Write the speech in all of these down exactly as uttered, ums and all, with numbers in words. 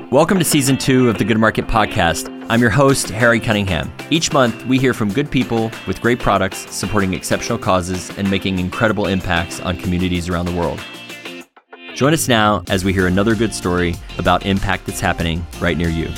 Welcome to Season two of the Good Market Podcast. I'm your host, Harry Cunningham. Each month, we hear from good people with great products, supporting exceptional causes, and making incredible impacts on communities around the world. Join us now as we hear another good story about impact that's happening right near you.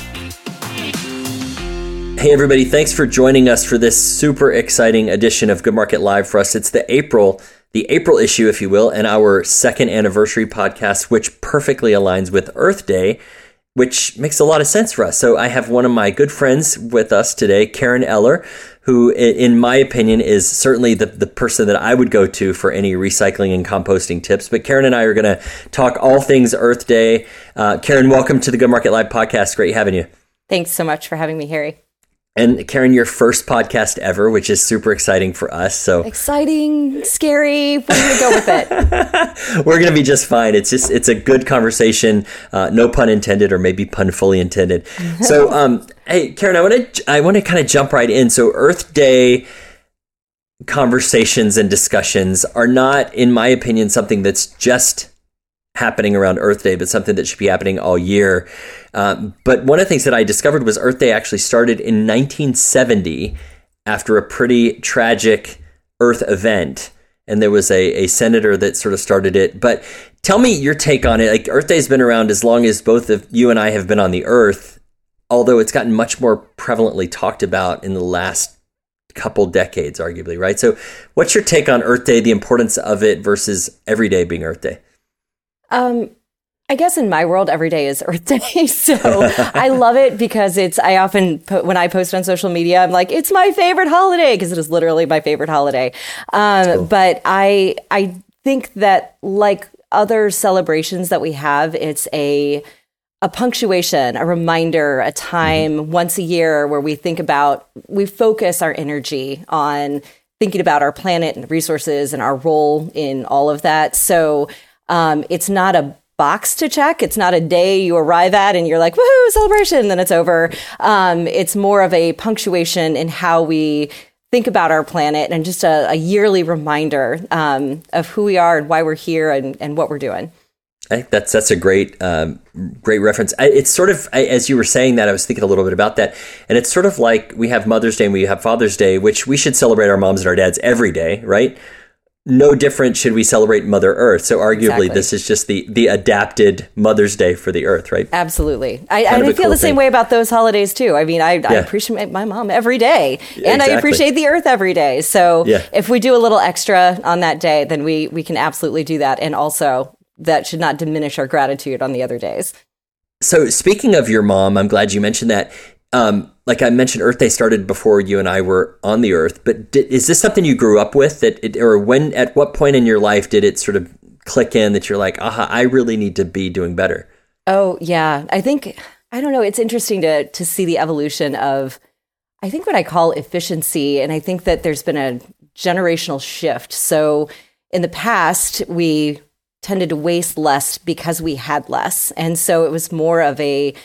Hey everybody, thanks for joining us for this super exciting edition of Good Market Live for us. It's the April, the April issue, if you will, and our second anniversary podcast, which perfectly aligns with Earth Day, which makes a lot of sense for us. So I have one of my good friends with us today, Karen Eller, who, in my opinion, is certainly the, the person that I would go to for any recycling and composting tips. But Karen and I are going to talk all things Earth Day. Uh, Karen, welcome to the Good Market Live podcast. Great having you. Thanks so much for having me, Harry. And Karen, your first podcast ever, which is super exciting for us. So exciting, scary. We're going to go with it. We're going to be just fine. It's just, it's a good conversation. Uh, no pun intended, or maybe pun fully intended. So, um, hey, Karen, I want to, I want to kind of jump right in. So Earth Day conversations and discussions are not, in my opinion, something that's just happening around Earth Day, but something that should be happening all year. Um, but one of the things that I discovered was Earth Day actually started in nineteen seventy after a pretty tragic Earth event. And there was a, a senator that sort of started it. But tell me your take on it. Like, Earth Day has been around as long as both of you and I have been on the Earth, although it's gotten much more prevalently talked about in the last couple decades, arguably, right? So what's your take on Earth Day, the importance of it versus every day being Earth Day? Um, I guess in my world, every day is Earth Day. So I love it because it's, I often put, when I post on social media, I'm like, it's my favorite holiday, because it is literally my favorite holiday. Um, cool. But I, I think that, like other celebrations that we have, it's a, a punctuation, a reminder, a time mm-hmm. once a year where we think about, we focus our energy on thinking about our planet and resources and our role in all of that. So Um, it's not a box to check. It's not a day you arrive at and you're like, woohoo, celebration, then it's over. Um, it's more of a punctuation in how we think about our planet, and just a, a yearly reminder um, of who we are and why we're here and, and what we're doing. I think that's that's a great um, great reference. I, it's sort of, I, as you were saying that, I was thinking a little bit about that. And it's sort of like we have Mother's Day and we have Father's Day, which we should celebrate our moms and our dads every day, right? No different should we celebrate Mother Earth. So arguably, exactly. This is just the the adapted Mother's Day for the Earth, right? Absolutely. I, I feel cool the same thing. way about those holidays, too. I mean, I, yeah. I appreciate my mom every day, and exactly. I appreciate the Earth every day. So yeah. if we do a little extra on that day, then we, we can absolutely do that. And also, that should not diminish our gratitude on the other days. So speaking of your mom, I'm glad you mentioned that. Um, like I mentioned, Earth Day started before you and I were on the Earth, but did, is this something you grew up with, that it, or when, at what point in your life did it sort of click in that you're like, aha, I really need to be doing better? Oh, yeah. I think, I don't know, it's interesting to to see the evolution of, I think, what I call efficiency. And I think that there's been a generational shift. So in the past, we tended to waste less because we had less. And so it was more of a,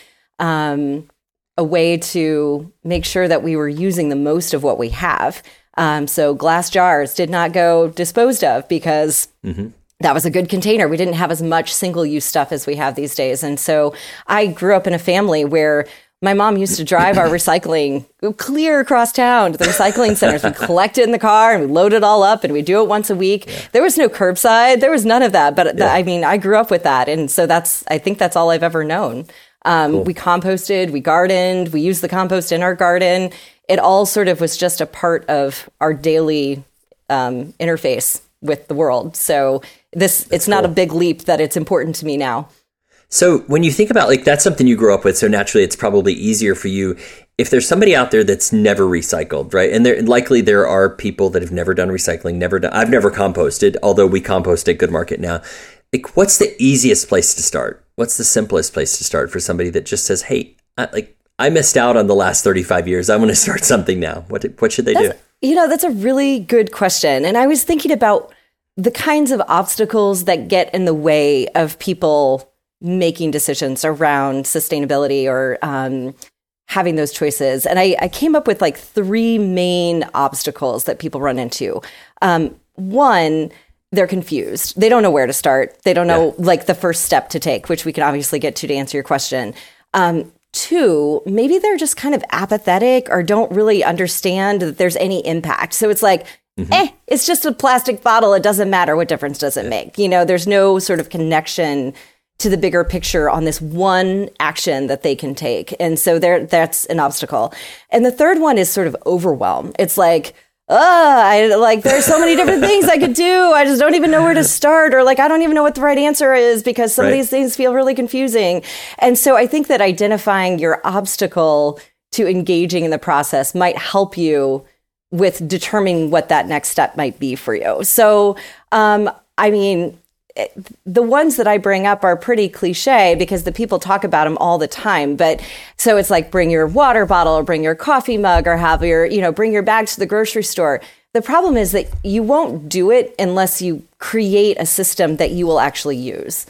um, a way to make sure that we were using the most of what we have. Um, so glass jars did not go disposed of because mm-hmm. that was a good container. We didn't have as much single-use stuff as we have these days. And so I grew up in a family where my mom used to drive our recycling clear across town to the recycling centers. We collect it in the car and we load it all up and we do it once a week. Yeah. There was no curbside. There was none of that. But yeah. th- I mean, I grew up with that. And so that's, I think that's all I've ever known. Um, cool. We composted, we gardened, we used the compost in our garden. It all sort of was just a part of our daily um, interface with the world. So this, that's it's cool. Not a big leap that it's important to me now. So when you think about, like, that's something you grew up with, so naturally it's probably easier for you. If there's somebody out there that's never recycled, right? And there likely there are people that have never done recycling, never done, I've never composted, although we compost at Good Market now. Like, what's the easiest place to start? What's the simplest place to start for somebody that just says, hey, I, like, I missed out on the last thirty-five years. I want to start something now. What what should they that's, do? You know, that's a really good question. And I was thinking about the kinds of obstacles that get in the way of people making decisions around sustainability or um, having those choices. And I, I came up with like three main obstacles that people run into. Um, one, they're confused. They don't know where to start. They don't know yeah. like the first step to take, which we can obviously get to to answer your question. Um, two, maybe they're just kind of apathetic or don't really understand that there's any impact. So it's like, mm-hmm. eh, it's just a plastic bottle. It doesn't matter. What difference does it yeah. make? You know, there's no sort of connection to the bigger picture on this one action that they can take. And so there, that's an obstacle. And the third one is sort of overwhelm. It's like, oh, I like, there's so many different things I could do. I just don't even know where to start. Or like, I don't even know what the right answer is because some right. of these things feel really confusing. And so I think that identifying your obstacle to engaging in the process might help you with determining what that next step might be for you. So, um, I mean, the ones that I bring up are pretty cliche because the people talk about them all the time. But so it's like bring your water bottle or bring your coffee mug or have your, you know, bring your bag to the grocery store. The problem is that you won't do it unless you create a system that you will actually use.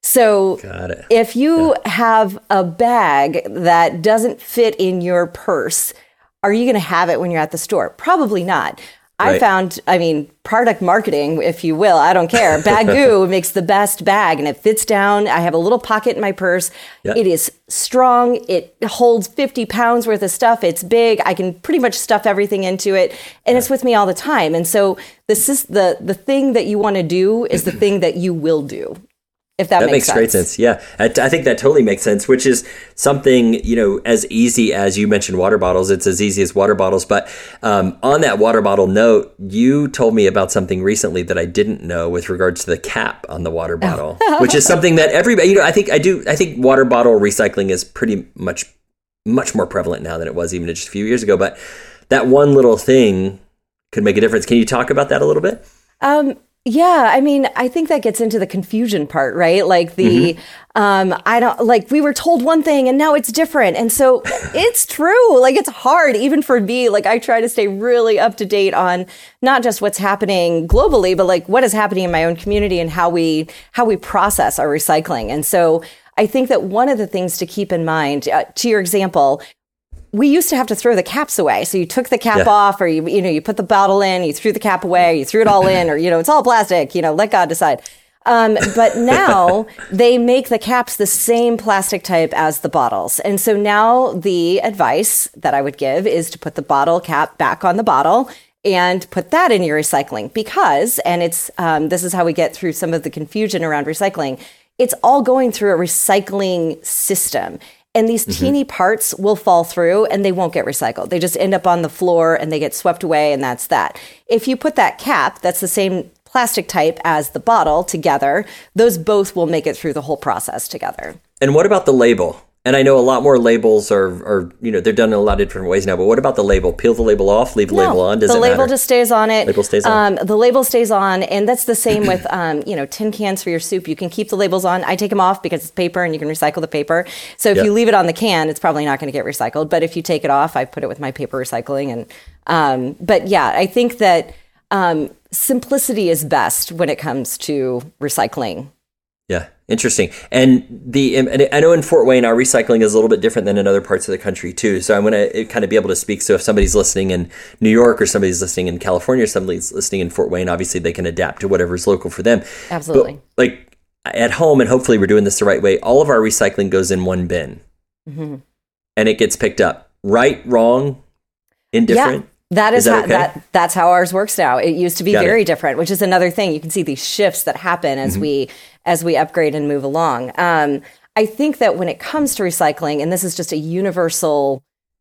So if you yeah. have a bag that doesn't fit in your purse, are you going to have it when you're at the store? Probably not. Right. I found, I mean, product marketing, if you will, I don't care. Baggu makes the best bag and it fits down. I have a little pocket in my purse. Yep. It is strong. It holds fifty pounds worth of stuff. It's big. I can pretty much stuff everything into it. And yeah. it's with me all the time. And so this is the, the thing that you want to do is the thing that you will do. If that, that makes, makes sense. great sense. Yeah. I, I think that totally makes sense, which is something, you know, as easy as you mentioned water bottles. It's as easy as water bottles. But um, on that water bottle note, you told me about something recently that I didn't know with regards to the cap on the water bottle, which is something that everybody, you know, I think I do. I think water bottle recycling is pretty much, much more prevalent now than it was even just a few years ago. But that one little thing could make a difference. Can you talk about that a little bit? Um, Yeah, I mean, I think that gets into the confusion part, right? Like the, mm-hmm. um, I don't, like we were told one thing and now it's different. And so it's true. Like it's hard, even for me. Like I try to stay really up to date on not just what's happening globally, but like what is happening in my own community and how we, how we process our recycling. And so I think that one of the things to keep in mind, uh, to your example, we used to have to throw the caps away. So you took the cap yeah. off or, you you know, you put the bottle in, you threw the cap away, you threw it all in, or, you know, it's all plastic, you know, let God decide. Um, but now they make the caps the same plastic type as the bottles. And so now the advice that I would give is to put the bottle cap back on the bottle and put that in your recycling because, and it's, um, this is how we get through some of the confusion around recycling. It's all going through a recycling system. And these mm-hmm. teeny parts will fall through and they won't get recycled. They just end up on the floor and they get swept away and that's that. If you put that cap, that's the same plastic type as the bottle together, those both will make it through the whole process together. And what about the label? And I know a lot more labels are, are, you know, they're done in a lot of different ways now, but what about the label? Peel the label off, leave the no, label on? Does the it label matter? just stays on it. Label stays on. Um, the label stays on. And that's the same with, um, you know, tin cans for your soup. You can keep the labels on. I take them off because it's paper and you can recycle the paper. So if yep. you leave it on the can, it's probably not going to get recycled. But if you take it off, I put it with my paper recycling. And, um, but yeah, I think that um, simplicity is best when it comes to recycling. Yeah, interesting. And the and I know in Fort Wayne, our recycling is a little bit different than in other parts of the country too. So I'm going to kind of be able to speak. So if somebody's listening in New York or somebody's listening in California or somebody's listening in Fort Wayne, obviously they can adapt to whatever's local for them. Absolutely. But like at home, and hopefully we're doing this the right way, all of our recycling goes in one bin mm-hmm. and it gets picked up. Right, wrong, indifferent? Yeah. That is, is that, how, okay? that that's how ours works now. It used to be Got very it. different, which is another thing. You can see these shifts that happen as mm-hmm. we as we upgrade and move along. Um, I think that when it comes to recycling, and this is just a universal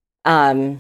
um,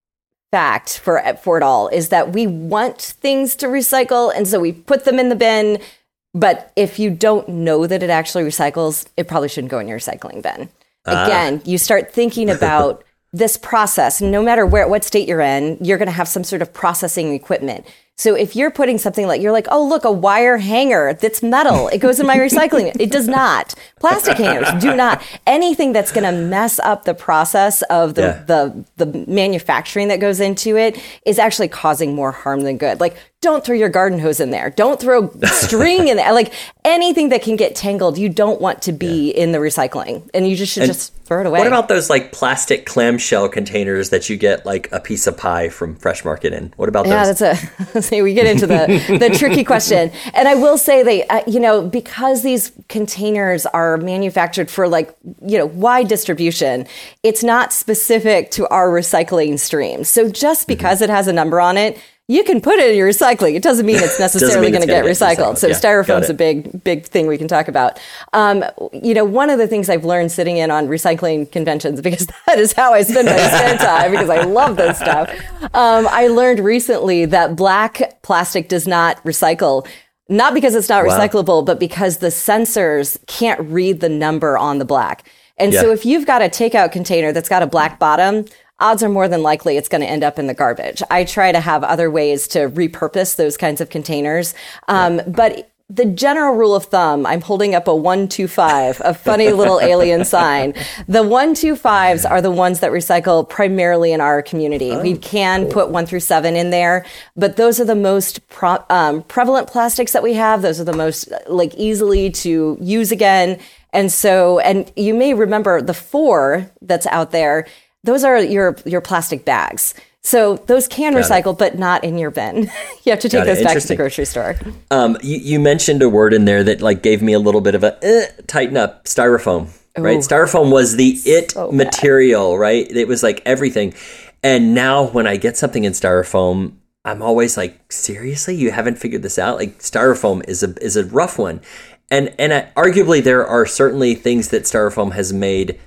fact for for it all, is that we want things to recycle, and so we put them in the bin. But if you don't know that it actually recycles, it probably shouldn't go in your recycling bin. Ah. Again, you start thinking about this process, no matter where, what state you're in, you're going to have some sort of processing equipment. So if you're putting something like, you're like, oh, look, a wire hanger that's metal, it goes in my recycling. It does not. Plastic hangers do not. Anything that's going to mess up the process of the, yeah. the, the manufacturing that goes into it is actually causing more harm than good. Like, don't throw your garden hose in there. Don't throw string in there. Like anything that can get tangled, you don't want to be yeah. in the recycling. And you just should and just throw it away. What about those like plastic clamshell containers that you get like a piece of pie from Fresh Market in? What about yeah, those? Yeah, that's a see, we get into the, the tricky question. And I will say they, uh, you know, because these containers are manufactured for like, you know, wide distribution, it's not specific to our recycling stream. So just because mm-hmm. it has a number on it, you can put it in your recycling. It doesn't mean it's necessarily going to get, get recycled. So yeah, styrofoam's a big, big thing we can talk about. Um, you know, one of the things I've learned sitting in on recycling conventions, because that is how I spend my spare time, because I love this stuff. Um, I learned recently that black plastic does not recycle, not because it's not wow. recyclable, but because the sensors can't read the number on the black. And yeah. so if you've got a takeout container that's got a black bottom, odds are more than likely it's going to end up in the garbage. I try to have other ways to repurpose those kinds of containers. Um, yeah. But the general rule of thumb, I'm holding up a one two five, a funny little alien sign. The one two fives are the ones that recycle primarily in our community. Oh, we can cool. put one through seven in there, but those are the most pro- um, prevalent plastics that we have. Those are the most like easily to use again. And so, and you may remember the four that's out there. Those are your your plastic bags. So those can Got recycle, it. but not in your bin. You have to take Got those back to the grocery store. Um, you, you mentioned a word in there that like gave me a little bit of a eh, tighten up. Styrofoam, Ooh. right? Styrofoam was the it so material, bad. right? It was like everything. And now when I get something in styrofoam, I'm always like, seriously, you haven't figured this out? Like styrofoam is a is a rough one, and and I, arguably there are certainly things that styrofoam has made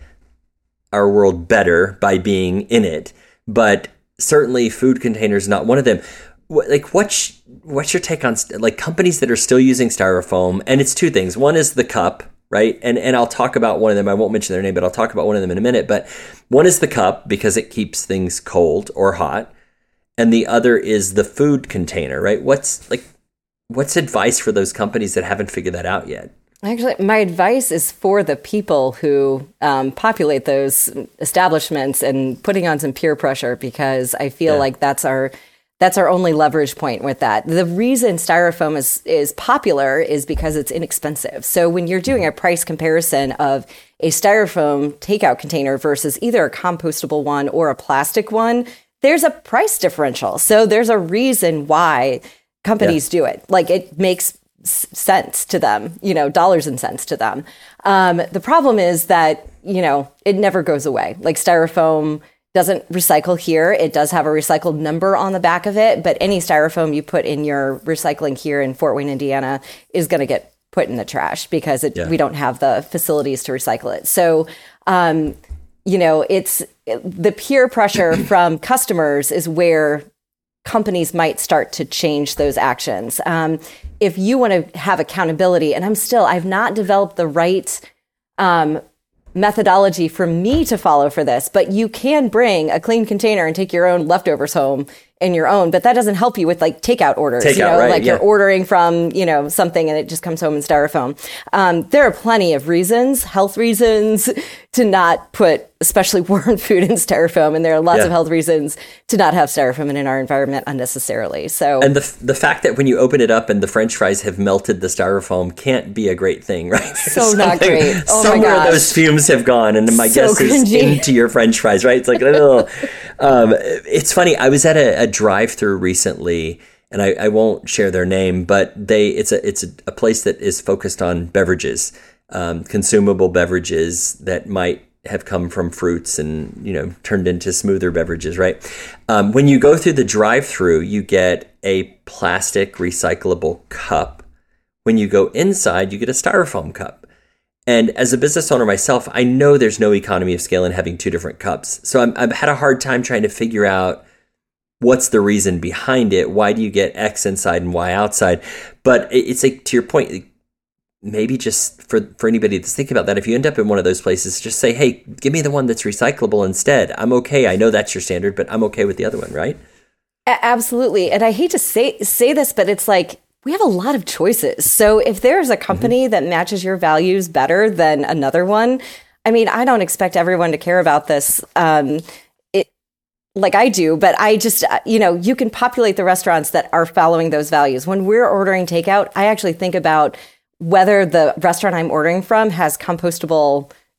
our world better by being in it, but certainly food containers not one of them. What, like what's what's your take on like companies that are still using styrofoam? And it's two things. One is the cup, right? And and I'll talk about one of them. I won't mention their name, but I'll talk about one of them in a minute. But one is the cup because it keeps things cold or hot, and the other is the food container, right? What's like what's advice for those companies that haven't figured that out yet? Actually, my advice is for the people who um, populate those establishments and putting on some peer pressure, because I feel yeah. like that's our that's our only leverage point with that. The reason styrofoam is is popular is because it's inexpensive. So when you're doing a price comparison of a styrofoam takeout container versus either a compostable one or a plastic one, there's a price differential. So there's a reason why companies yeah. do it. Like it makes sense to them, you know, dollars and cents to them. Um, the problem is that, you know, it never goes away. Like styrofoam doesn't recycle here. It does have a recycled number on the back of it, but any styrofoam you put in your recycling here in Fort Wayne, Indiana is going to get put in the trash because it, yeah. we don't have the facilities to recycle it. So, um, you know, it's the peer pressure from customers is where companies might start to change those actions. Um, if you want to have accountability, and I'm still, I've not developed the right um, methodology for me to follow for this, but you can bring a clean container and take your own leftovers home in your own, but that doesn't help you with like takeout orders, Take you out, know, right, like yeah. you're ordering from, you know, something and it just comes home in styrofoam. Um, there are plenty of reasons, health reasons to not put especially warm food in styrofoam. And there are lots yeah. of health reasons to not have styrofoam in our environment unnecessarily. So, and the the fact that when you open it up and the French fries have melted the styrofoam can't be a great thing, right? So not great. Oh my somewhere gosh. those fumes have gone, and my So guess cringy. is into your French fries, right? It's like, oh. um, it's funny. I was at a, a drive-through recently, and I, I won't share their name, but they it's a it's a, a place that is focused on beverages, um, consumable beverages that might have come from fruits and, you know, turned into smoother beverages, right? Um, when you go through the drive-through, you get a plastic recyclable cup. When you go inside, you get a styrofoam cup. And as a business owner myself, I know there's no economy of scale in having two different cups. So I'm, I've had a hard time trying to figure out what's the reason behind it. Why do you get X inside and Y outside? But it's like, to your point, maybe just for, for anybody that's thinking about that, if you end up in one of those places, just say, hey, give me the one that's recyclable instead. I'm okay. I know that's your standard, but I'm okay with the other one, right? A- absolutely. And I hate to say say this, but it's like, we have a lot of choices. So if there's a company mm-hmm. that matches your values better than another one, I mean, I don't expect everyone to care about this um, it, like I do, but I just, you know, you can populate the restaurants that are following those values. When we're ordering takeout, I actually think about whether the restaurant I'm ordering from has compostable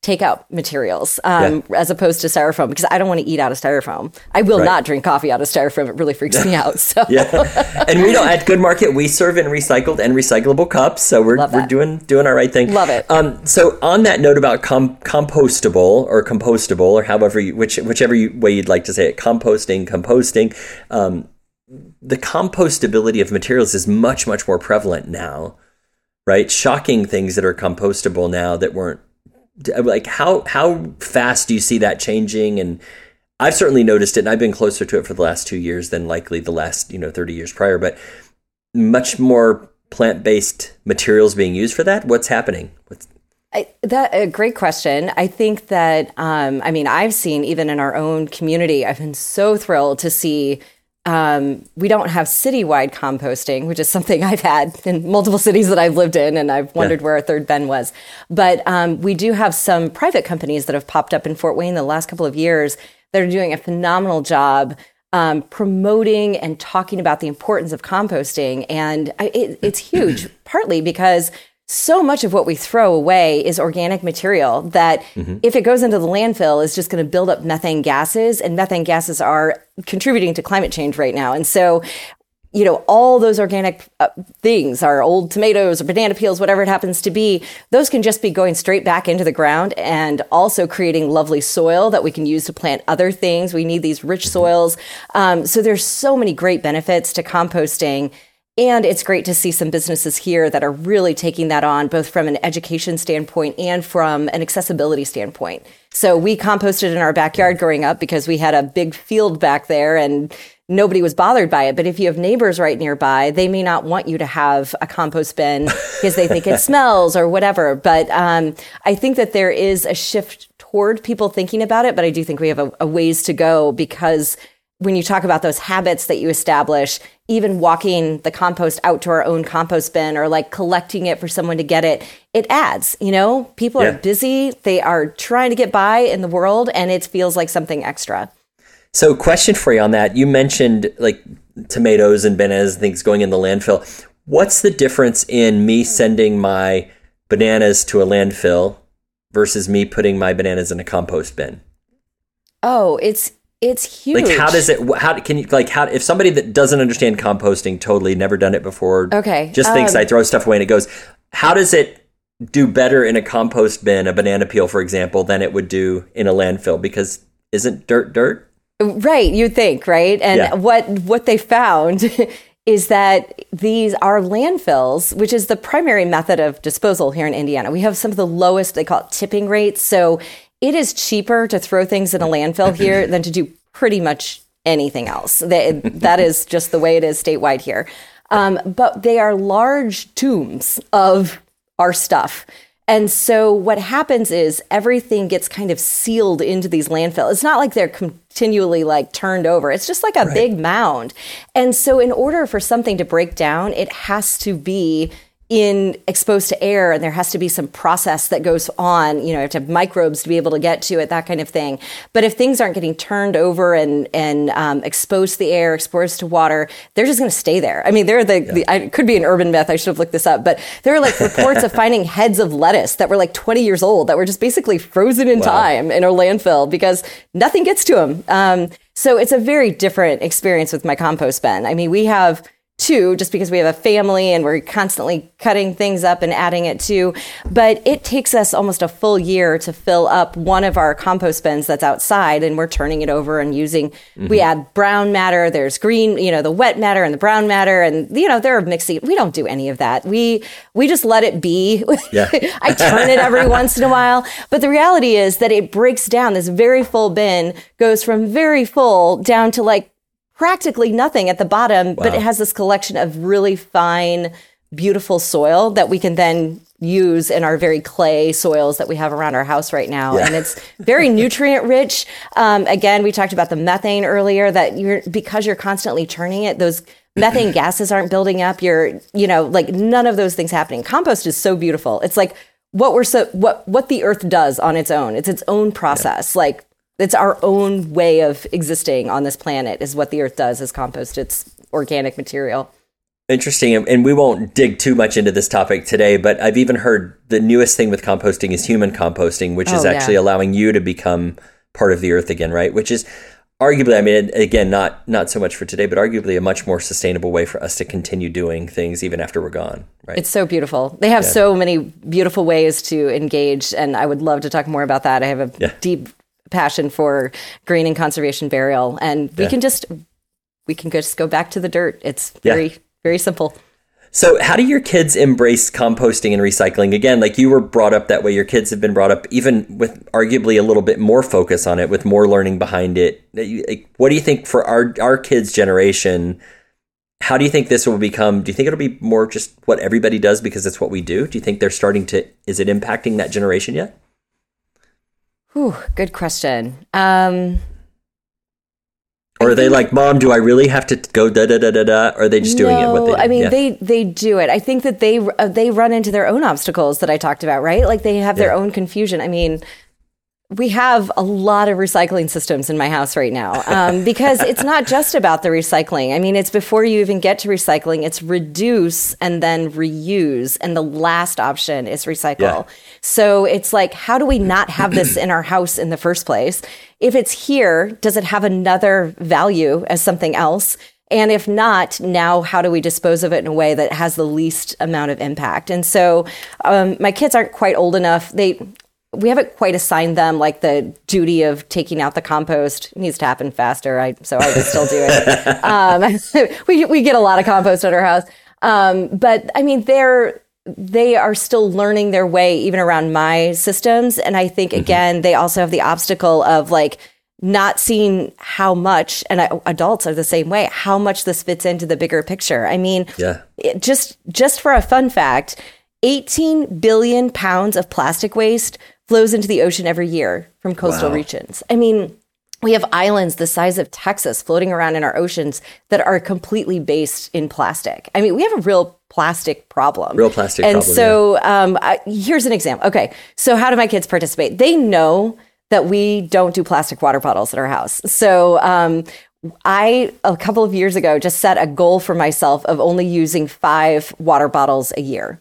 takeout materials um, yeah. as opposed to styrofoam, because I don't want to eat out of styrofoam. I will right. not drink coffee out of styrofoam. It really freaks me out. So yeah, and we don't at Good Market we serve in recycled and recyclable cups, so we're we're doing doing our right thing. Love it. Um, so on that note about com- compostable or compostable or however you, which whichever you, way you'd like to say it, composting, composting. Um, the compostability of materials is much much more prevalent now, right? Shocking things that are compostable now that weren't. Like how how fast do you see that changing? And I've certainly noticed it, and I've been closer to it for the last two years than likely the last you know thirty years prior. But much more plant-based materials being used for that. What's happening? What's I, that a great question. I think that um, I mean I've seen even in our own community. I've been so thrilled to see. Um, we don't have citywide composting, which is something I've had in multiple cities that I've lived in, and I've wondered yeah. where our third bin was. But um, we do have some private companies that have popped up in Fort Wayne the last couple of years that are doing a phenomenal job um, promoting and talking about the importance of composting. And I, it, it's huge, partly because so much of what we throw away is organic material that mm-hmm. if it goes into the landfill is just going to build up methane gases, and methane gases are contributing to climate change right now. And so, you know, all those organic uh, things, our old tomatoes or banana peels, whatever it happens to be, those can just be going straight back into the ground and also creating lovely soil that we can use to plant other things. We need these rich soils. Um, so there's so many great benefits to composting. And it's great to see some businesses here that are really taking that on, both from an education standpoint and from an accessibility standpoint. So we composted in our backyard growing up because we had a big field back there and nobody was bothered by it. But if you have neighbors right nearby, they may not want you to have a compost bin because they think it smells or whatever. But um, I think that there is a shift toward people thinking about it. But I do think we have a, a ways to go, because when you talk about those habits that you establish, even walking the compost out to our own compost bin or like collecting it for someone to get it, it adds, you know, people yeah. are busy. They are trying to get by in the world, and it feels like something extra. So question for you on that. You mentioned like tomatoes and bananas and things going in the landfill. What's the difference in me sending my bananas to a landfill versus me putting my bananas in a compost bin? Oh, it's It's huge. Like, how does it, how can you, like, how, if somebody that doesn't understand composting, totally never done it before, okay, just thinks um, I throw stuff away and it goes, how does it do better in a compost bin, a banana peel, for example, than it would do in a landfill? Because isn't dirt dirt? Right, you'd think, right? And yeah. what what they found is that these are landfills, which is the primary method of disposal here in Indiana. We have some of the lowest, they call it tipping rates. So it is cheaper to throw things in a landfill here than to do pretty much anything else. That, that is just the way it is statewide here. Um, but they are large tombs of our stuff. And so what happens is everything gets kind of sealed into these landfills. It's not like they're continually like turned over. It's just like a right. big mound. And so in order for something to break down, it has to be in exposed to air, and there has to be some process that goes on. You know, you have to have microbes to be able to get to it, that kind of thing. But if things aren't getting turned over and and um, exposed to the air, exposed to water, they're just going to stay there. I mean, they're the, yeah. the I, it could be an urban myth. I should have looked this up, but there are like reports of finding heads of lettuce that were like twenty years old that were just basically frozen in wow. time in a landfill because nothing gets to them. Um, so it's a very different experience with my compost bin. I mean, we have two, just because we have a family and we're constantly cutting things up and adding it to. But it takes us almost a full year to fill up one of our compost bins that's outside, and we're turning it over and using, mm-hmm. we add brown matter, there's green, you know, the wet matter and the brown matter, and, you know, there are mixing. We don't do any of that. We, we just let it be. Yeah. I turn it every once in a while. But the reality is that it breaks down. This very full bin goes from very full down to like practically nothing at the bottom, wow. but it has this collection of really fine, beautiful soil that we can then use in our very clay soils that we have around our house right now. Yeah. And it's very nutrient rich. Um, again, we talked about the methane earlier, that you're, because you're constantly churning it, those methane gases aren't building up. You're, you know, like none of those things happening. Compost is so beautiful. It's like what we're so, what, what the earth does on its own. It's its own process. Yeah. Like, it's our own way of existing on this planet is what the earth does, is compost its organic material. Interesting. And we won't dig too much into this topic today, but I've even heard the newest thing with composting is human composting, which oh, is actually yeah. allowing you to become part of the earth again, right? Which is arguably, I mean, again, not not so much for today, but arguably a much more sustainable way for us to continue doing things even after we're gone, right? It's so beautiful. They have yeah. so many beautiful ways to engage, and I would love to talk more about that. I have a yeah. deep passion for green and conservation burial, and we yeah. can just we can just go back to the dirt. It's very yeah. very simple. So how do your kids embrace composting and recycling? Again, like you were brought up that way, your kids have been brought up even with arguably a little bit more focus on it, with more learning behind it. What do you think for our, our kids' generation, how do you think this will become? Do you think it'll be more just what everybody does because it's what we do? Do you think they're starting to, is it impacting that generation yet? Ooh, good question. Um Or are they like, Mom, do I really have to go da da da da da? Or are they just doing no, it? What they do? I mean, yeah. they they do it. I think that they uh, they run into their own obstacles that I talked about, right? Like they have their yeah. own confusion. I mean, we have a lot of recycling systems in my house right now um, because it's not just about the recycling. I mean, it's before you even get to recycling, it's reduce and then reuse. And the last option is recycle. Yeah. So it's like, how do we not have this in our house in the first place? If it's here, does it have another value as something else? And if not, now how do we dispose of it in a way that has the least amount of impact? And so um, my kids aren't quite old enough. They we haven't quite assigned them like the duty of taking out the compost. It needs to happen faster. I so I just still do it. um, we we get a lot of compost at our house, um, but I mean they're. They are still learning their way even around my systems. And I think, again, mm-hmm. they also have the obstacle of like not seeing how much, and I, adults are the same way, how much this fits into the bigger picture. I mean, yeah. it, just just for a fun fact, eighteen billion pounds of plastic waste flows into the ocean every year from coastal wow. regions. I mean, we have islands the size of Texas floating around in our oceans that are completely based in plastic. I mean, we have a real plastic problem. Real plastic and problem. And so yeah. um, I, here's an example. Okay, so how do my kids participate? They know that we don't do plastic water bottles at our house. So um, I, a couple of years ago, just set a goal for myself of only using five water bottles a year.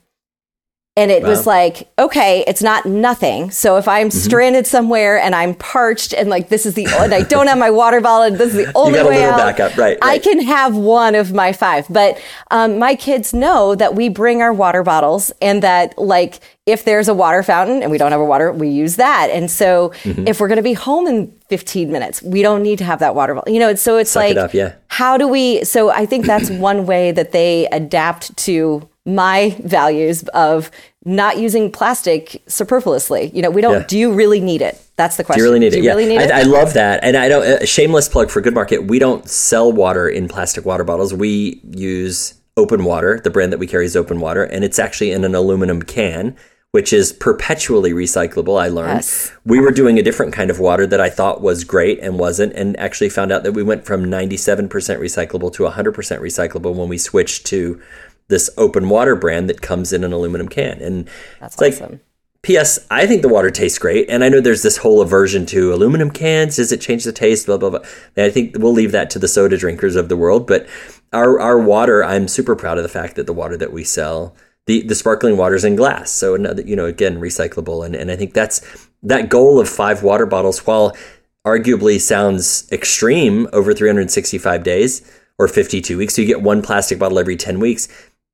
And it wow. was like, okay, it's not nothing. So if I'm mm-hmm. stranded somewhere and I'm parched and like this is the and I don't have my water bottle and this is the only you got way a little out, backup, right, right? I can have one of my five. But um, my kids know that we bring our water bottles and that like if there's a water fountain and we don't have a water, we use that. And so mm-hmm. if we're going to be home in fifteen minutes, we don't need to have that water bottle. You know, so it's Suck like, it up, yeah. how do we? So I think that's one way that they adapt to my values of not using plastic superfluously. You know, we don't, yeah. do you really need it? That's the question. Do you really need do it? You yeah. really need I, it? I love that. And I don't, a shameless plug for Good Market. We don't sell water in plastic water bottles. We use Open Water. The brand that we carry is Open Water. And it's actually in an aluminum can, which is perpetually recyclable, I learned. Yes. We were doing a different kind of water that I thought was great and wasn't, and actually found out that we went from ninety-seven percent recyclable to one hundred percent recyclable when we switched to this Open Water brand that comes in an aluminum can. And that's it's awesome. Like, P S I think the water tastes great. And I know there's this whole aversion to aluminum cans. Does it change the taste? Blah, blah, blah. And I think we'll leave that to the soda drinkers of the world. But our our water, I'm super proud of the fact that the water that we sell, the, the sparkling water's in glass. So, another, you know, again, recyclable. And, and I think that's that goal of five water bottles, while arguably sounds extreme over three hundred sixty-five days or fifty-two weeks. So you get one plastic bottle every ten weeks.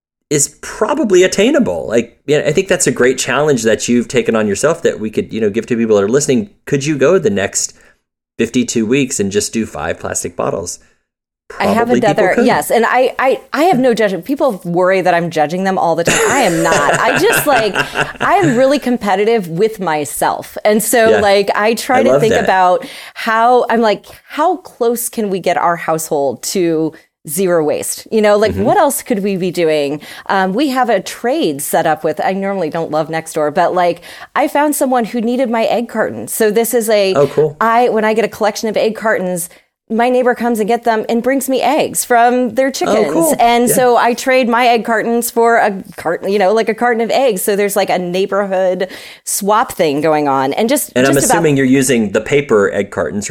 Is probably attainable. Like, yeah, I think that's a great challenge that you've taken on yourself that we could, you know, give to people that are listening. Could you go the next fifty-two weeks and just do five plastic bottles? Probably I have another, yes. And I, I, I have no judgment. People worry that I'm judging them all the time. I am not. I just like, I'm really competitive with myself. And so yeah. like, I try I to think that. about how, I'm like, how close can we get our household to zero waste? You know, like mm-hmm. what else could we be doing? Um, we have a trade set up with, I normally don't love Nextdoor, but like I found someone who needed my egg cartons. So this is a, oh, cool. I, when I get a collection of egg cartons, my neighbor comes and gets them and brings me eggs from their chickens. Oh, cool. And yeah. so I trade my egg cartons for a carton, you know, like a carton of eggs. So there's like a neighborhood swap thing going on. And just, and just I'm assuming about, you're using the paper egg cartons, right?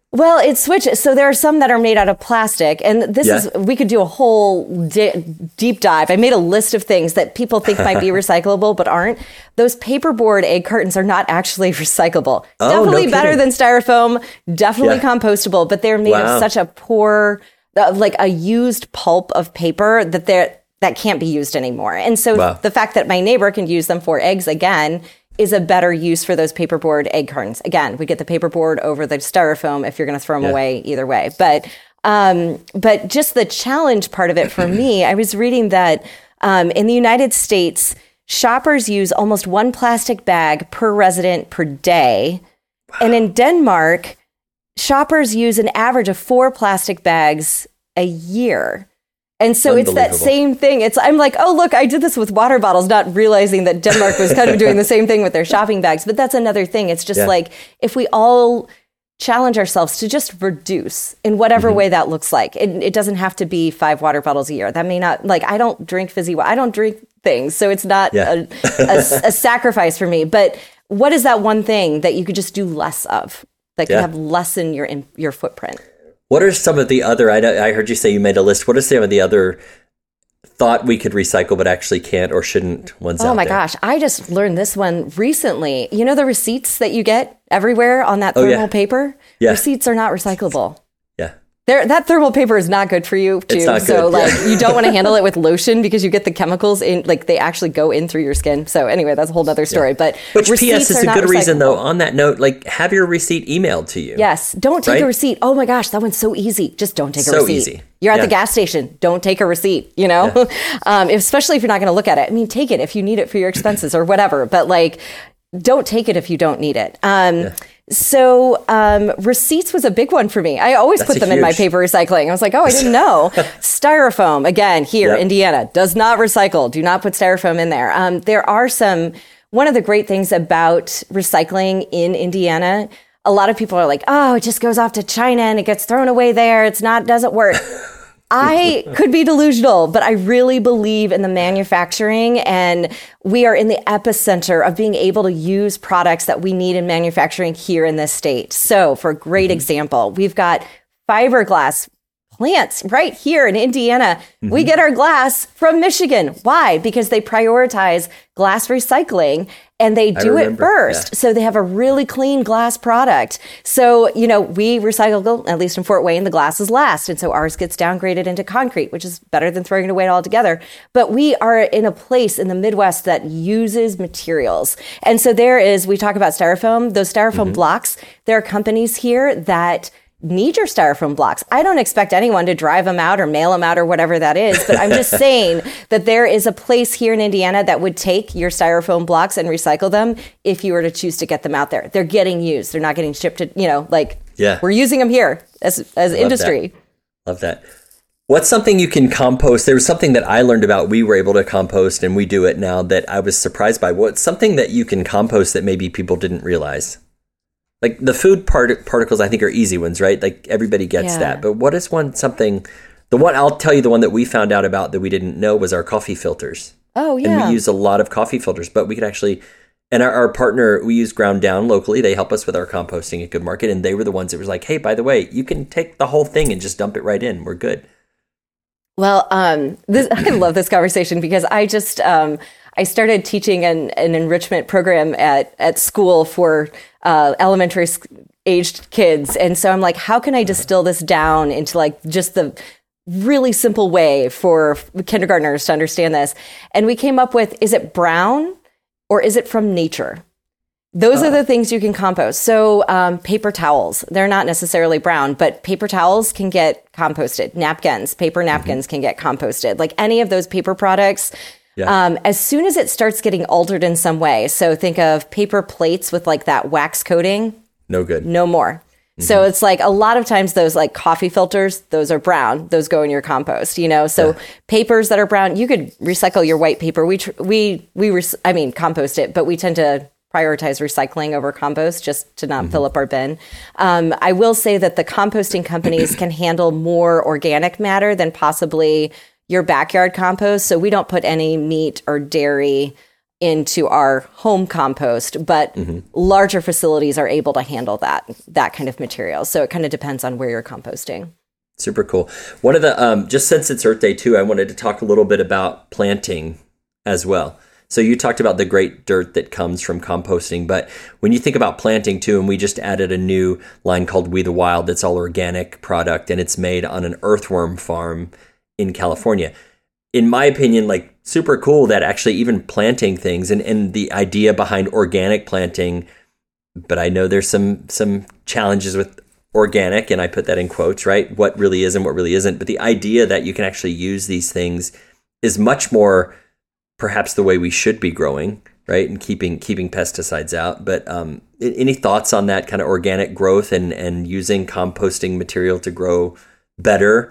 Well, it switches. So there are some that are made out of plastic, and this Yeah. is, we could do a whole di- deep dive. I made a list of things that people think might be recyclable, but aren't. Those paperboard egg cartons are not actually recyclable. Oh, no Definitely better kidding. than styrofoam, definitely Yeah. compostable, but they're made Wow. of such a poor, uh, like a used pulp of paper that they're, that can't be used anymore. And so Wow. the fact that my neighbor can use them for eggs again is a better use for those paperboard egg cartons. Again, we get the paperboard over the styrofoam if you're going to throw them Yeah. away either way. But um, but just the challenge part of it for me, I was reading that um, in the United States, shoppers use almost one plastic bag per resident per day. Wow. And in Denmark, shoppers use an average of four plastic bags a year. And so it's that same thing. It's I'm like, oh, look, I did this with water bottles, not realizing that Denmark was kind of doing the same thing with their shopping bags. But that's another thing. It's just Yeah. like if we all challenge ourselves to just reduce in whatever Mm-hmm. way that looks like. It, it doesn't have to be five water bottles a year. That may not, like, I don't drink fizzy water. I don't drink things. So it's not Yeah. a, a, a sacrifice for me. But what is that one thing that you could just do less of that could Yeah. have lessen your in, your footprint? What are some of the other, I, know, I heard you say you made a list. What are some of the other thought we could recycle but actually can't or shouldn't ones out Oh my there? gosh, I just learned this one recently. You know the receipts that you get everywhere on that Oh, thermal yeah. paper? Yeah. Receipts are not recyclable. Yeah. There, that thermal paper is not good for you, too. It's not so, good, like, yeah. you don't want to handle it with lotion because you get the chemicals in, like, they actually go in through your skin. So, anyway, that's a whole other story. But Which P S receipts is are a not good reason, though, recyclable. on that note, like, have your receipt emailed to you. Yes. Don't take Right? a receipt. Oh my gosh, that one's so easy. Just don't take a So receipt. easy. You're at Yeah. the gas station. Don't take a receipt, you know? um, especially if you're not going to look at it. I mean, take it if you need it for your expenses or whatever. But like, don't take it if you don't need it. Um, Yeah. So um, receipts was a big one for me. I always That's put a them in my huge- paper recycling. I was like, oh, I didn't know. Styrofoam, again, here, Yep. Indiana, does not recycle. Do not put styrofoam in there. Um, there are some, one of the great things about recycling in Indiana, a lot of people are like, oh, it just goes off to China and it gets thrown away there. It's not, doesn't work. I could be delusional, but I really believe in the manufacturing, and we are in the epicenter of being able to use products that we need in manufacturing here in this state. So for a great mm-hmm. example, we've got fiberglass plants right here in Indiana. Mm-hmm. We get our glass from Michigan. Why? Because they prioritize glass recycling and they do it first. Yeah. So they have a really clean glass product. So, you know, we recycle, at least in Fort Wayne, the glass is last. And so ours gets downgraded into concrete, which is better than throwing it away altogether. But we are in a place in the Midwest that uses materials. And so there is, we talk about styrofoam, those styrofoam mm-hmm. blocks, there are companies here that need your styrofoam blocks. I don't expect anyone to drive them out or mail them out or whatever that is, but I'm just saying that there is a place here in Indiana that would take your styrofoam blocks and recycle them if you were to choose to get them out there. They're getting used. They're not getting shipped to, you know, like, yeah. we're using them here as as Love industry. That. Love that. What's something you can compost? There was something that I learned about we were able to compost, and we do it now, that I was surprised by. What's something that you can compost that maybe people didn't realize? Like the food part- particles, I think, are easy ones, right? Like everybody gets Yeah. that. But what is one something? The one I'll tell you, the one that we found out about that we didn't know was our coffee filters. Oh yeah, and we use a lot of coffee filters, but we could actually. And our, our partner, we use Ground Down locally. They help us with our composting at Good Market, and they were the ones that was like, "Hey, by the way, you can take the whole thing and just dump it right in. We're good." Well, um, this, I love this conversation because I just um, I started teaching an, an enrichment program at at school for uh, elementary aged kids, and so I'm like, how can I distill this down into like just the really simple way for kindergartners to understand this? And we came up with: is it brown or is it from nature? Those uh. are the things you can compost. So um, paper towels, they're not necessarily brown, but paper towels can get composted. Napkins, paper napkins mm-hmm. can get composted. Like any of those paper products, yeah. um, as soon as it starts getting altered in some way. So think of paper plates with like that wax coating. No good. No more. Mm-hmm. So it's like a lot of times those like coffee filters, those are brown. Those go in your compost, you know? So yeah. papers that are brown, you could recycle your white paper. We, tr- we, we, re- I mean, compost it, but we tend to prioritize recycling over compost just to not mm-hmm. fill up our bin. Um, I will say that the composting companies can handle more organic matter than possibly your backyard compost. So we don't put any meat or dairy into our home compost, but mm-hmm. larger facilities are able to handle that, that kind of material. So it kind of depends on where you're composting. Super cool. One of the, um, just since it's Earth Day too, I wanted to talk a little bit about planting as well. So you talked about the great dirt that comes from composting, but when you think about planting too, and we just added a new line called We the Wild that's all organic product, and it's made on an earthworm farm in California. In my opinion, like super cool that actually even planting things and, and the idea behind organic planting, but I know there's some some challenges with organic, and I put that in quotes, right? What really is and what really isn't. But the idea that you can actually use these things is much more perhaps the way we should be growing, right? And keeping keeping pesticides out. But um, any thoughts on that kind of organic growth and, and using composting material to grow better?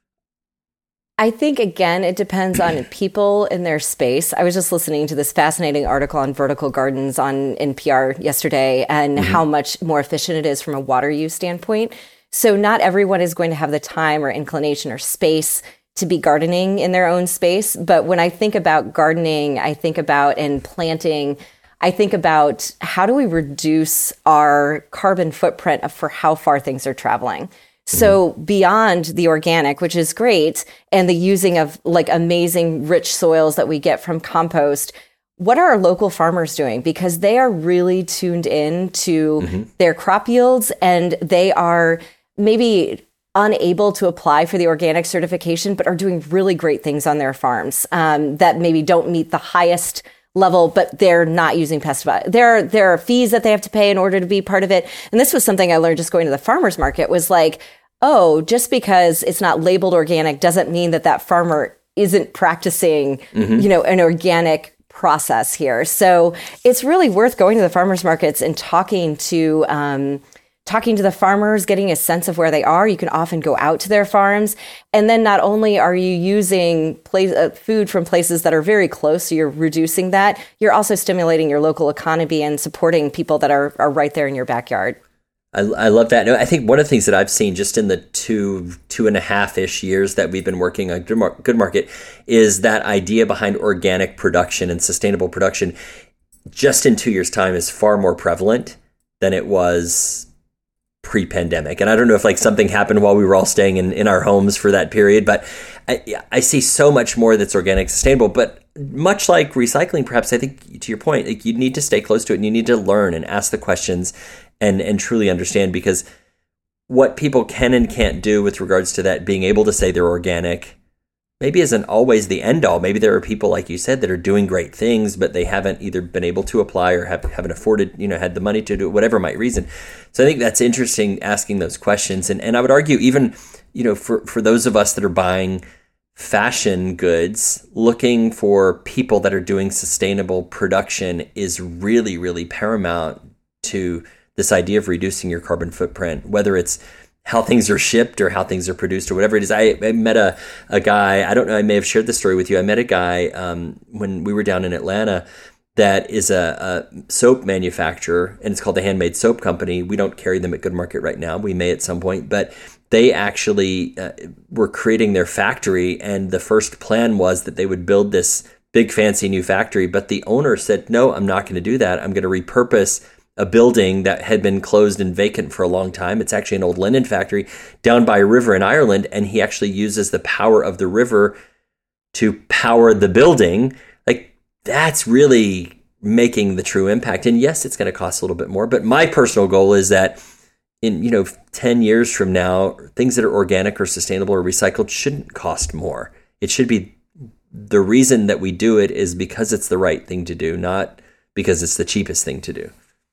I think, again, it depends on people in their space. I was just listening to this fascinating article on vertical gardens on N P R yesterday and mm-hmm. how much more efficient it is from a water use standpoint. So not everyone is going to have the time or inclination or space to be gardening in their own space. But when I think about gardening, I think about and planting, I think about how do we reduce our carbon footprint for how far things are traveling. So beyond the organic, which is great, and the using of like amazing rich soils that we get from compost, what are our local farmers doing? Because they are really tuned in to mm-hmm. their crop yields, and they are maybe unable to apply for the organic certification, but are doing really great things on their farms um, that maybe don't meet the highest level, but they're not using pesticide. There are, there are fees that they have to pay in order to be part of it. And this was something I learned just going to the farmer's market was like, oh, just because it's not labeled organic doesn't mean that that farmer isn't practicing, mm-hmm. you know, an organic process here. So it's really worth going to the farmer's markets and talking to, um, talking to the farmers, getting a sense of where they are. You can often go out to their farms. And then not only are you using place, uh, food from places that are very close, so you're reducing that, you're also stimulating your local economy and supporting people that are, are right there in your backyard. I, I love that. No, I think one of the things that I've seen just in the two, two and a half-ish years that we've been working on Good, Mar- Good Market is that idea behind organic production and sustainable production just in two years' time is far more prevalent than it was pre-pandemic. And I don't know if like something happened while we were all staying in, in our homes for that period, but I, I see so much more that's organic, sustainable. But much like recycling, perhaps, I think to your point, like you need to stay close to it and you need to learn and ask the questions and, and truly understand, because what people can and can't do with regards to that, being able to say they're organic, maybe isn't always the end all. Maybe there are people, like you said, that are doing great things, but they haven't either been able to apply or have, haven't afforded, you know, had the money to do it, whatever might reason. So I think that's interesting, asking those questions. And and I would argue even, you know, for, for those of us that are buying fashion goods, looking for people that are doing sustainable production is really, really paramount to this idea of reducing your carbon footprint, whether it's how things are shipped or how things are produced or whatever it is. I, I met a, a guy, I don't know, I may have shared this story with you. I met a guy um, when we were down in Atlanta that is a, a soap manufacturer, and it's called the Handmade Soap Company. We don't carry them at Good Market right now. We may at some point, but they actually uh, were creating their factory, and the first plan was that they would build this big fancy new factory, but the owner said, no, I'm not going to do that. I'm going to repurpose a building that had been closed and vacant for a long time. It's actually an old linen factory down by a river in Ireland, and he actually uses the power of the river to power the building. Like, that's really making the true impact. And yes, it's going to cost a little bit more, but my personal goal is that in, you know, ten years from now, things that are organic or sustainable or recycled shouldn't cost more. It should be the reason that we do it is because it's the right thing to do, not because it's the cheapest thing to do.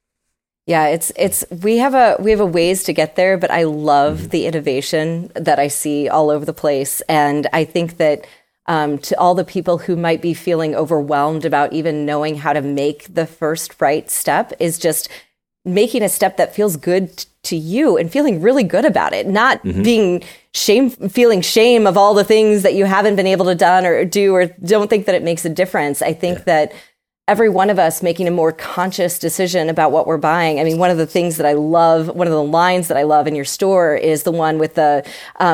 Yeah, it's it's we have a we have a ways to get there, but I love mm-hmm. the innovation that I see all over the place, and I think that um, to all the people who might be feeling overwhelmed about even knowing how to make the first right step is just making a step that feels good t- to you and feeling really good about it, not mm-hmm. being shame, feeling shame of all the things that you haven't been able to done or do or don't think that it makes a difference. I think yeah. that every one of us making a more conscious decision about what we're buying. I mean, one of the things that I love, one of the lines that I love in your store is the one with the, um,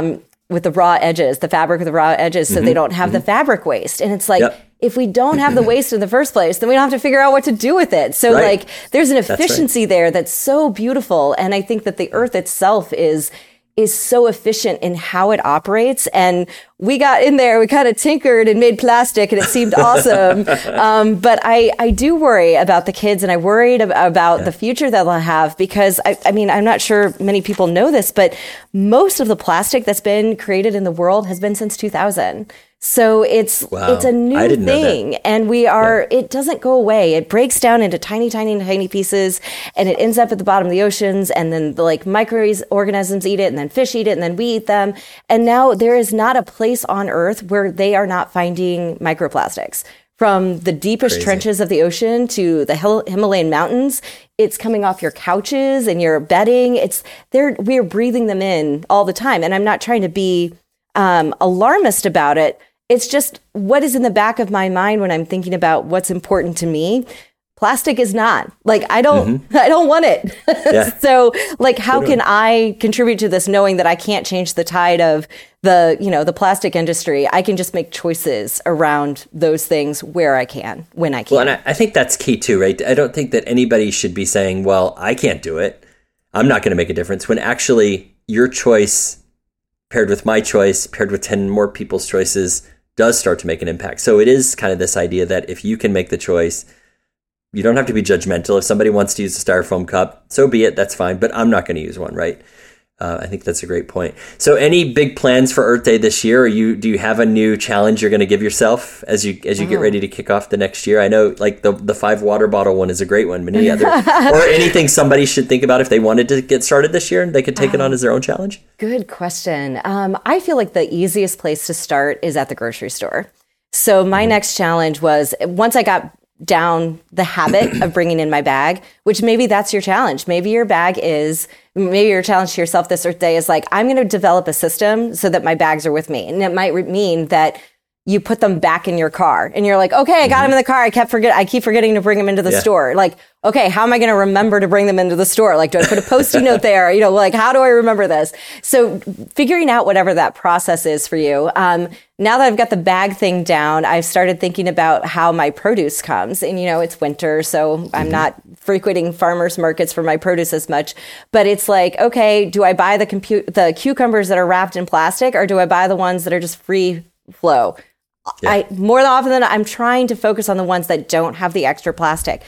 with the raw edges, the fabric with the raw edges, so mm-hmm. they don't have mm-hmm. the fabric waste. And it's like, yep. if we don't have the waste in the first place, then we don't have to figure out what to do with it. So right. like there's an efficiency that's right. there that's so beautiful. And I think that the earth itself is is so efficient in how it operates. And we got in there, we kind of tinkered and made plastic and it seemed awesome. Um, but I, I do worry about the kids, and I worried ab- about yeah. the future that they'll have, because I, I mean, I'm not sure many people know this, but most of the plastic that's been created in the world has been since two thousand. So it's wow. it's a new thing, and we are yeah. it doesn't go away. It breaks down into tiny, tiny, tiny pieces, and it ends up at the bottom of the oceans, and then the like microorganisms eat it, and then fish eat it, and then we eat them. And now there is not a place on Earth where they are not finding microplastics. From the deepest Crazy. trenches of the ocean to the Hil- Himalayan mountains, it's coming off your couches and your bedding. It's there. We are breathing them in all the time, and I'm not trying to be um, alarmist about it. It's just what is in the back of my mind when I'm thinking about what's important to me. Plastic is not. Like, I don't, mm-hmm. I don't want it. Yeah. So like, how can I contribute to this, knowing that I can't change the tide of the, you know, the plastic industry? I can just make choices around those things where I can, when I can. Well, and I, I think that's key too, right? I don't think that anybody should be saying, well, I can't do it, I'm not going to make a difference, when actually your choice paired with my choice, paired with ten more people's choices, does start to make an impact. So it is kind of this idea that if you can make the choice, you don't have to be judgmental. If somebody wants to use a styrofoam cup, so be it, that's fine, but I'm not going to use one, right? Uh, I think that's a great point. So any big plans for Earth Day this year? Are you, do you have a new challenge you're going to give yourself as you as you oh. get ready to kick off the next year? I know like the the five water bottle one is a great one, but any other, or anything somebody should think about if they wanted to get started this year and they could take um, it on as their own challenge? Good question. Um, I feel like the easiest place to start is at the grocery store. So my mm-hmm. next challenge was, once I got down the habit of bringing in my bag, which maybe that's your challenge. Maybe your bag is, maybe your challenge to yourself this Earth Day is like, I'm going to develop a system so that my bags are with me. And it might re- mean that you put them back in your car and you're like, okay, I got mm-hmm. them in the car. I kept forget. I keep forgetting to bring them into the yeah. store. Like, okay, how am I going to remember to bring them into the store? Like, do I put a Post-it note there? You know, like, how do I remember this? So figuring out whatever that process is for you. Um, now that I've got the bag thing down, I've started thinking about how my produce comes. And, you know, it's winter, so mm-hmm. I'm not frequenting farmers markets for my produce as much. But it's like, okay, do I buy the compu- the cucumbers that are wrapped in plastic, or do I buy the ones that are just free flow? Yeah. I more often than not, I'm trying to focus on the ones that don't have the extra plastic.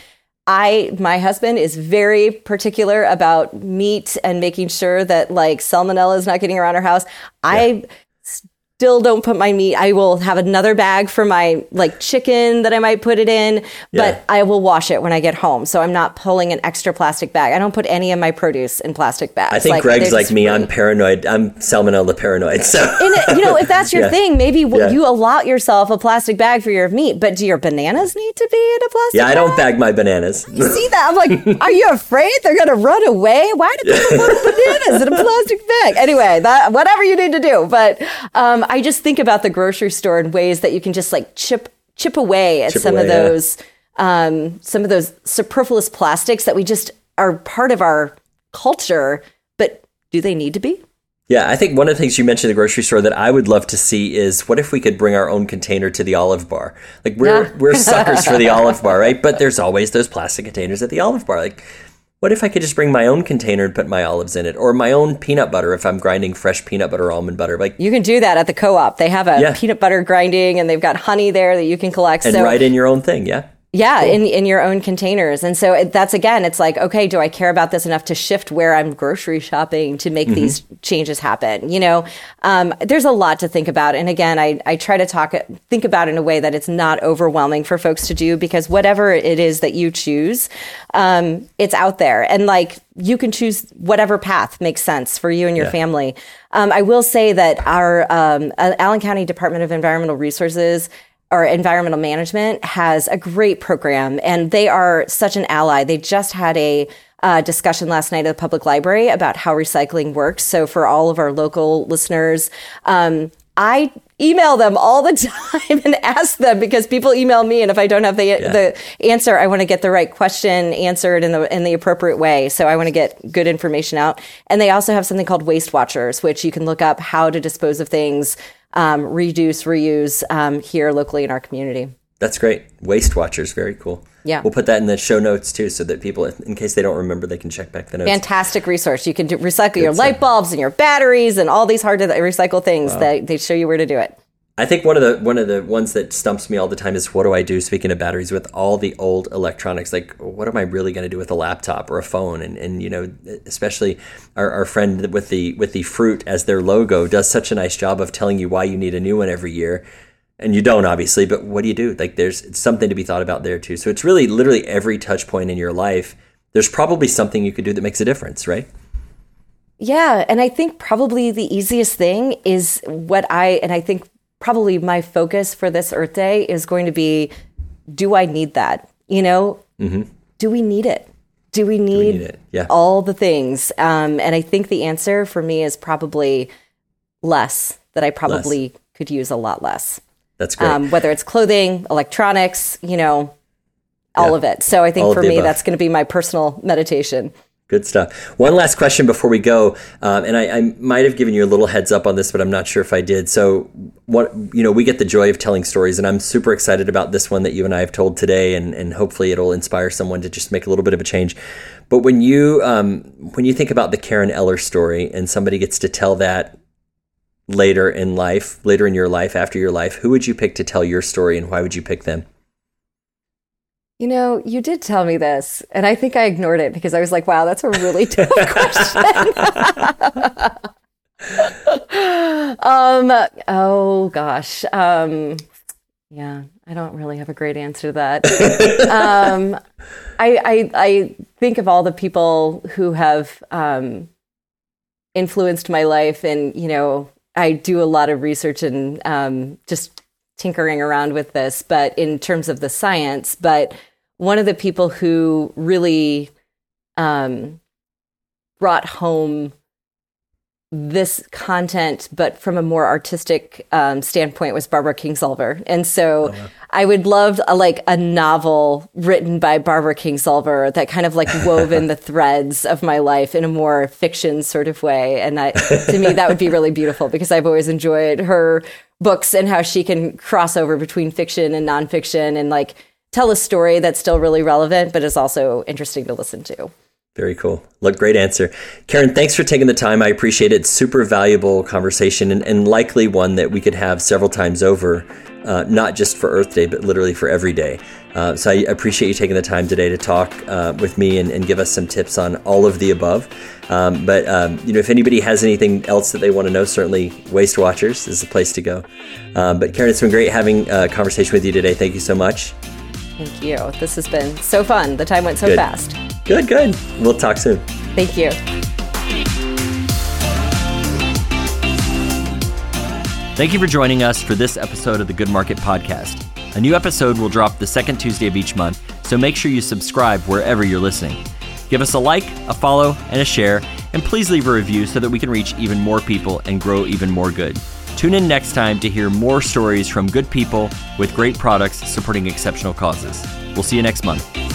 I, my husband is very particular about meat and making sure that like salmonella is not getting around our house. Yeah. I still don't put my meat. I will have another bag for my like chicken that I might put it in, but yeah. I will wash it when I get home. So I'm not pulling an extra plastic bag. I don't put any of my produce in plastic bags. I think like, Greg's like me. Free. I'm paranoid. I'm salmonella paranoid. So, and, you know, if that's your yeah. thing, maybe yeah. you allot yourself a plastic bag for your meat, but do your bananas need to be in a plastic Yeah, bag? I don't bag my bananas. You see that? I'm like, are you afraid they're going to run away? Why do people put bananas in a plastic bag? Anyway, that whatever you need to do. But um, I just think about the grocery store in ways that you can just like chip chip away at chip some away, of those yeah. um, some of those superfluous plastics that we just are part of our culture. But do they need to be? Yeah, I think one of the things you mentioned at the grocery store that I would love to see is what if we could bring our own container to the Olive Bar? Like we're yeah. we're suckers for the Olive Bar, right? But there's always those plastic containers at the Olive Bar. Like, what if I could just bring my own container and put my olives in it, or my own peanut butter if I'm grinding fresh peanut butter or almond butter? Like, you can do that at the co-op. They have a yeah. peanut butter grinding, and they've got honey there that you can collect. And so, write in your own thing, yeah. Yeah, cool. in in your own containers. And so it, that's, again, it's like, okay, do I care about this enough to shift where I'm grocery shopping to make mm-hmm. these changes happen? You know, um, there's a lot to think about. And again, I, I try to talk, think about it in a way that it's not overwhelming for folks to do, because whatever it is that you choose, um, it's out there. And like, you can choose whatever path makes sense for you and your yeah. family. Um, I will say that our um, Allen County Department of Environmental Resources or environmental management has a great program, and they are such an ally. They just had a uh, discussion last night at the public library about how recycling works. So for all of our local listeners, um, I email them all the time and ask them because people email me. And if I don't have the yeah. the answer, I want to get the right question answered in the in the appropriate way. So I want to get good information out. And they also have something called Waste Watchers, which you can look up how to dispose of things, um, reduce, reuse um, here locally in our community. That's great. Waste Watchers. Very cool. Yeah. We'll put that in the show notes too, so that people, in case they don't remember, they can check back the notes. Fantastic resource. You can do, recycle Good your stuff. light bulbs and your batteries and all these hard to recycle things. Wow. That they show you where to do it. I think one of the one of the ones that stumps me all the time is, what do I do, speaking of batteries, with all the old electronics? Like, what am I really going to do with a laptop or a phone? And and you know, especially our, our friend with the with the fruit as their logo does such a nice job of telling you why you need a new one every year. And you don't, obviously, but what do you do? Like, there's something to be thought about there too. So it's really literally every touch point in your life, there's probably something you could do that makes a difference, right? Yeah. And I think probably the easiest thing is what I, and I think probably my focus for this Earth Day is going to be, do I need that? You know, mm-hmm. do we need it? Do we need, do we need it? Yeah. all the things? Um, and I think the answer for me is probably less, that I probably less. could use a lot less. That's great. Um, whether it's clothing, electronics, you know, all yeah. of it. So I think all for me, above. that's going to be my personal meditation. Good stuff. One last question before we go, um, and I, I might have given you a little heads up on this, but I'm not sure if I did. So, what you know, we get the joy of telling stories, and I'm super excited about this one that you and I have told today, and, and hopefully it'll inspire someone to just make a little bit of a change. But when you um, when you think about the Karen Eller story, and somebody gets to tell that later in life, later in your life, after your life, who would you pick to tell your story, and why would you pick them? You know, you did tell me this, and I think I ignored it because I was like, wow, that's a really tough question. um, oh, gosh. Um, yeah, I don't really have a great answer to that. um, I, I, I think of all the people who have um, influenced my life, and, you know, I do a lot of research and um, just tinkering around with this, but in terms of the science, but one of the people who really um, brought home this content, but from a more artistic um, standpoint, was Barbara Kingsolver. And so oh, wow. I would love a, like a novel written by Barbara Kingsolver that kind of like wove in the threads of my life in a more fiction sort of way. And I, to me, that would be really beautiful because I've always enjoyed her books and how she can cross over between fiction and nonfiction and like tell a story that's still really relevant, but is also interesting to listen to. Very cool. Look, great answer. Karen, thanks for taking the time. I appreciate it. Super valuable conversation, and, and likely one that we could have several times over, uh, not just for Earth Day, but literally for every day. Uh, so I appreciate you taking the time today to talk uh, with me and, and give us some tips on all of the above. Um, but, um, you know, if anybody has anything else that they want to know, certainly Waste Watchers is the place to go. Um, but Karen, it's been great having a conversation with you today. Thank you so much. Thank you. This has been so fun. The time went so good. fast. Good, good. We'll talk soon. Thank you. Thank you for joining us for this episode of the Good Market Podcast. A new episode will drop the second Tuesday of each month, so make sure you subscribe wherever you're listening. Give us a like, a follow, and a share, and please leave a review so that we can reach even more people and grow even more good. Tune in next time to hear more stories from good people with great products supporting exceptional causes. We'll see you next month.